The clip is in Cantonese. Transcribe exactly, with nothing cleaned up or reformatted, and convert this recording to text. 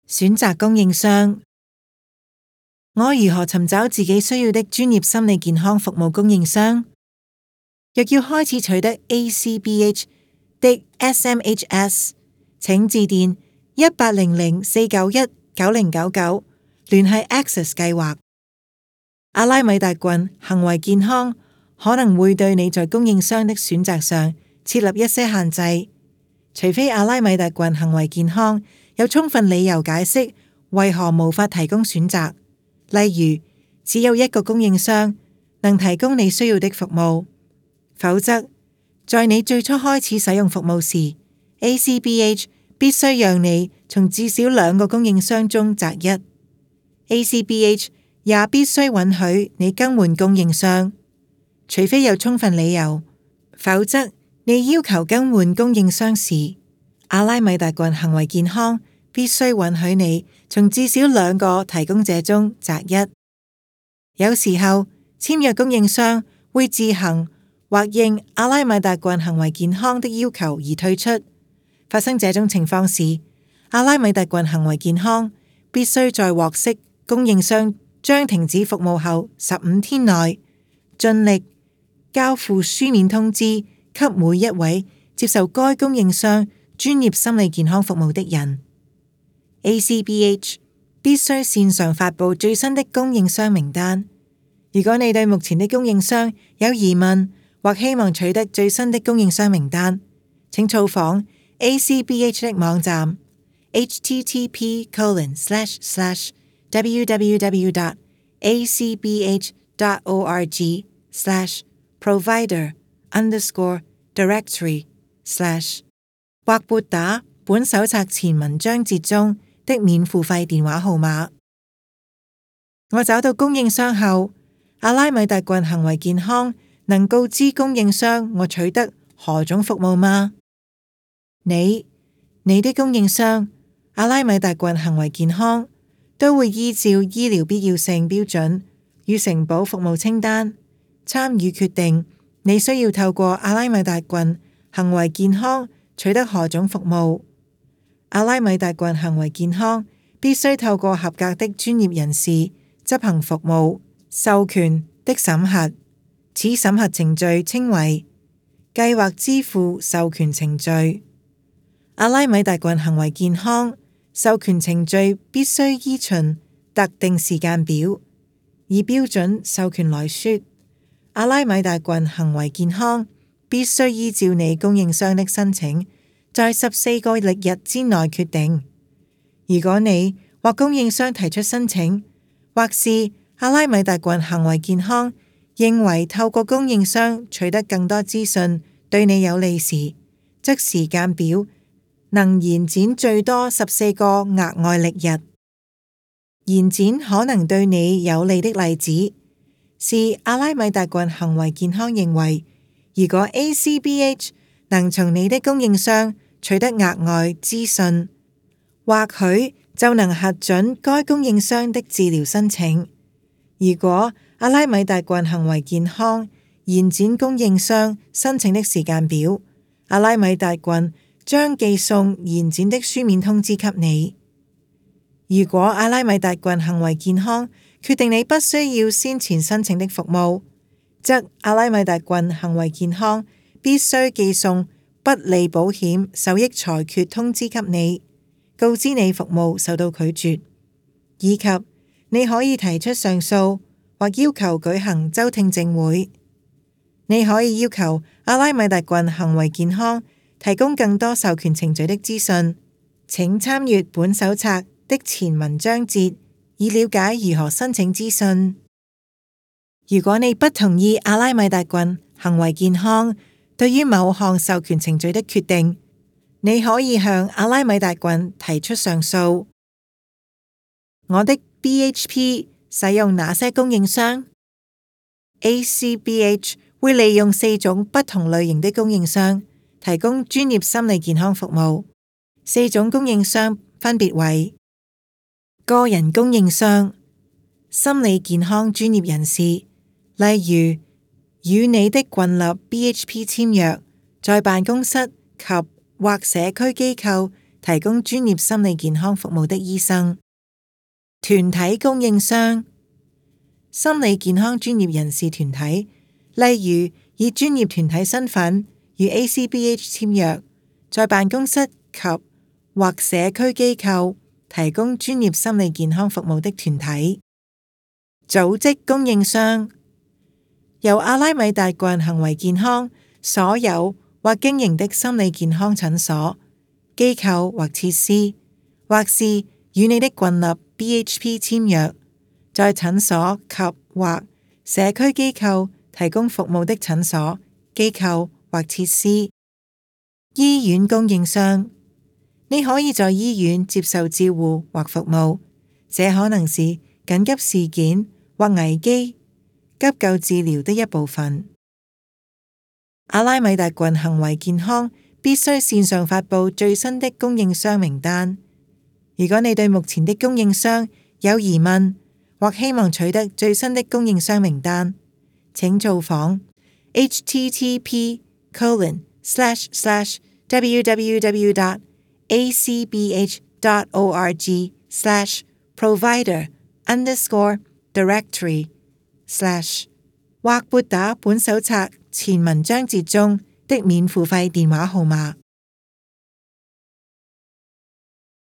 選擇供應商。我如何尋找自己需要的專業心理健康服務供應商？若要開始取得 A C B H 的 S M H S， 請致電一八零零四九一九零九九，聯繫 Access 計劃。阿拉米達郡行為健康可能會對你在供應商的選擇上設立一些限制，除非阿拉米達郡行為健康有充分理由解釋為何無法提供選擇，例如只有一個供應商能提供你需要的服務，否則在你最初開始使用服務時 A C B H 必須讓你從至少兩個供應商中擇一。 A C B H 也必須允許你更換供應商，除非有充分理由，否則你要求更換供應商時，阿拉米達郡行為健康必須允許你從至少兩個提供者中擇一。有時候簽約供應商會自行或應阿拉米達郡行為健康的要求而退出。發生這種情況時，阿拉米達郡行為健康必須在獲悉供應商將停止服務後十五天內，盡力交付書面通知給每一位接受該供應商專業心理健康服務的人。A C B H 必須線上發布最新的供應商名單。如果你對目前的供應商有疑問，或希望取得最新的供應商名單，請造訪 A C B H 的網站 h t t p colon slash slash w w w dot a c b h dot org slash provider underscore directory slash 或撥打本手冊前文章節中的免付費電話號碼。我找到供應商後，阿拉米達郡行為健康能告知供應商我取得何種服務嗎？你、你的供應商、阿拉米達郡行為健康都會依照醫療必要性標準與承保服務清單參與決定你需要透過阿拉米達郡行為健康取得何種服務。阿拉米達郡行為健康必須透過合格的專業人士執行服務授權的審核，此審核程序稱為計劃支付授權程序。阿拉米達郡行為健康授權程序必須依循特定時間表。以標準授權來說，阿拉米達郡行為健康必須依照你供應商的申請，在十四個曆日之內決定。如果你或供應商提出申請，或是阿拉米達郡行為健康認為透過供應商取得更多資訊對你有利時，則時間表能延展最多十四個額外曆日。延展可能對你有利的例子是阿拉米達郡行為健康認為，如果 A C B H 能從你的供應商取得額外資訊，或許就能核准該供應商的治療申請。如果阿拉米達郡行為健康延展供應商申請的時間表，阿拉米達郡將寄送延展的書面通知給你。如果阿拉米達郡行為健康決定你不需要先前申請的服務，則阿拉米達郡行為健康必須寄送不利保險受益裁決通知給你，告知你服務受到拒絕，以及你可以提出上訴或要求舉行州聽證會。你可以要求阿拉米達郡行為健康提供更多授權程序的資訊，請參閱本手冊的前文章節，以了解如何申請資訊。如果你不同意阿拉米達郡行為健康對於某項授權程序的決定，你可以向阿拉米達郡提出上訴。我的 B H P 使用哪些供應商？ A C B H 會利用四種不同類型的供應商提供專業心理健康服務。四種供應商分別為：個人供應商、心理健康專業人士，例如與你的郡立 B H P 簽約，在辦公室及或社區機構提供專業心理健康服務的醫生。團體供應商，心理健康專業人士團體，例如以專業團體身份與 A C B H 簽約，在辦公室及或社區機構提供專業心理健康服務的團體。組織供應商，由阿拉米達個人行為健康所有或經營的心理健康診所、機構或設施，或是與你的群立 B H P 簽約，在診所及或社區機構提供服務的診所、機構或設施。醫院供應商，你可以在醫院接受照護或服務，這可能是緊急事件或危機急救治療的一部分。阿拉米達個人行為健康必須線上發佈最新的供應商名單。如果你對目前的供應商有疑問，或希望取得最新的供應商名單，請造訪 h t t p colon slash slash w w w dot a c b h dot org slash provider underscore directory slash 或撥打本手冊前文章節中的免付費電話號碼。